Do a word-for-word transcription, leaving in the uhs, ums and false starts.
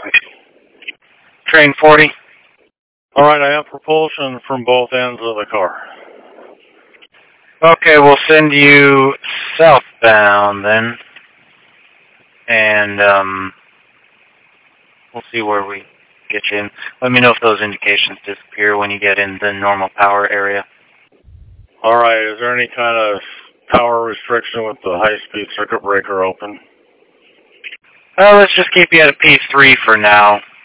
Train forty. Alright, I have propulsion from both ends of the car. Okay, we'll send you southbound then. And, um, we'll see where we get you in. Let me know if those indications disappear when you get in the normal power area. Alright, is there any kind of power restriction with the high-speed circuit breaker open? Well, let's just keep you at a P three for now.